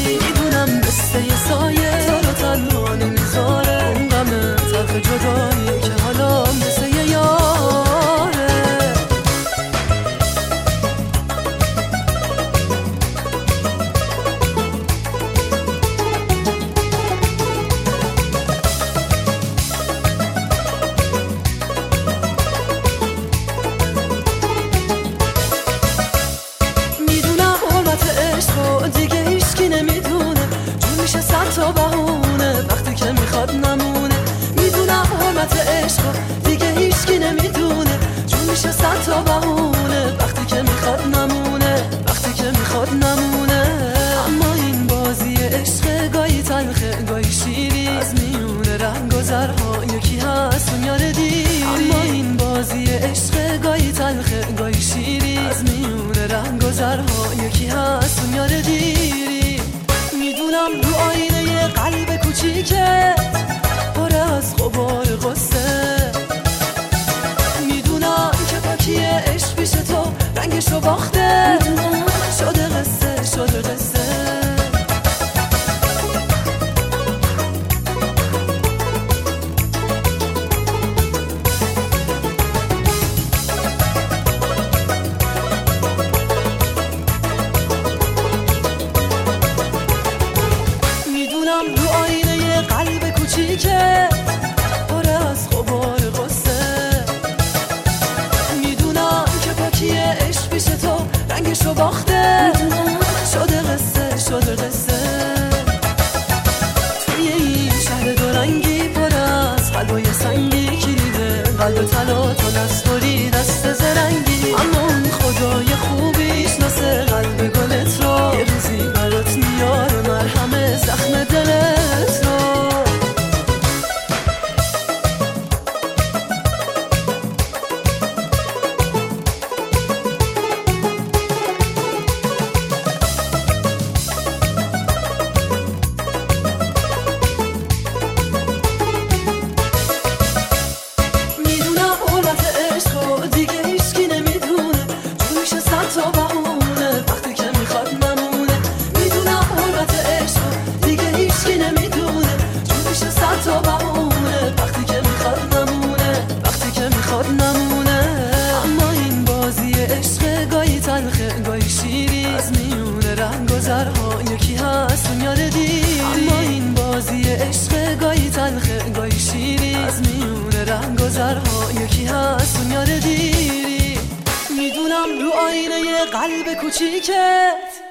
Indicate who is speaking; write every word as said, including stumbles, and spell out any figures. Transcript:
Speaker 1: شیری. میدونم مثل یه سایه تو رو تنها نمیذاره، اون غم تلخ جدایی که حالا مثل یه یاره. دیگه هیچکی نمیدونه، جون میشه صد تا بهونه وقتی که میخواد نمونه. میدونم حرمت عشق دیگه هیچکی نمیدونه، جون میشه صد تا بهونه وقتی که میخواد نمونه، وقتی که میخواد نمونه. اما این بازی عشق گاهی تلخه گاهی شیری، از میونه رنگ و زرها یکی هست اون یار دیری. اما این بازی عشق گاهی تلخه گاهی شیری، از میونه رنگ و زرها یکی هست اون یار دیری. میدونم رو آینه یه قلب کوچیکه پر از غبار غصه، میدونم که پاکی عشق پیش تو رنگشو باخته، شده قصه شده قصه. رو آینه یه قلب کوچیکه پر از غبار غصه، میدونم که پاکی عشق پیش تو رنگشو باخته، شده قصه شده قصه. توی این شهر دو رنگی پر از قلبای سنگی کلیده قلب طلا تو نسپاری دست زرنگی. اما اون خدای خوبی شناسه قلب گلت رو، یه روزی برات میاره مرهم زخم دلت رو. میدونم حرمت عشق دیگه هیچکی نمیدونه، جون میشه صد تا بهونه وقتی که میخواد نمونه. میدونم حرمت عشق دیگه هیچکی نمیدونه، جون میشه صد تا بهونه وقتی که میخواد نمونه، وقتی که میخواد نمونه. اما این بازی عشق گاهی تلخه گاهی شیری، از میونه رنگ و زرها یکی هست اون یار دیری. اما این بازی عشق گاهی تلخه گاهی شیری، از میونه رنگ و زرها یکی هست اون یار دیری. میدونم رو آینه یه قلب کوچیکت